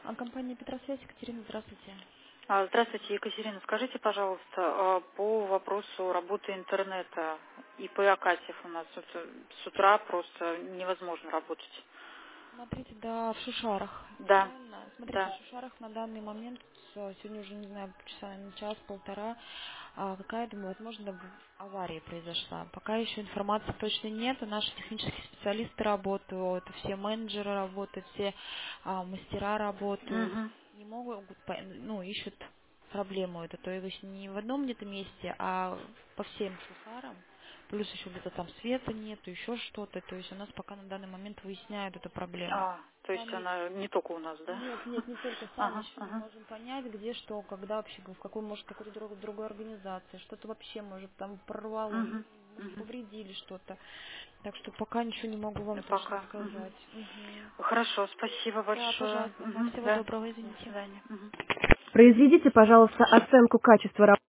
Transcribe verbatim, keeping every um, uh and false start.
А компания Петросвязь, Екатерина, здравствуйте. А, Здравствуйте, Екатерина. Скажите, пожалуйста, а, по вопросу работы интернета и ИП Акасьев у нас вот, э, с утра просто невозможно работать. Смотрите, да, в Шушарах. Да, Правильно? Смотрите, в да. Шушарах на данный момент, с- сегодня уже, не знаю, часа, наверное, час-полтора, а, какая-то, возможно, в- авария произошла. Пока еще информации точно нет, и наши технические специалисты работают, все менеджеры работают, все а, мастера работают. Мгм. Не могут, по- ну, ищут проблему эту, то есть не в одном где-то месте, а по всем Шухарам. Плюс еще где-то там света нету, еще что-то. То есть у нас пока на данный момент выясняют эту проблему. А, то есть Сами она не только у нас, да? нет, нет, не только сами Ага, еще не ага. можем понять, где что, когда вообще, в какой, может, какой-то друг, другой организации, что-то вообще, может, там прорвало, или, Мгм, может, мгм. повредили что-то. Так что пока ничего не могу вам И точно пока. Мгм. сказать. Мгм. Хорошо, спасибо Да, большое. пожалуйста, да, Мгм, всего да. доброго, До извините. свидания. Мгм. Произведите, пожалуйста, оценку качества работы.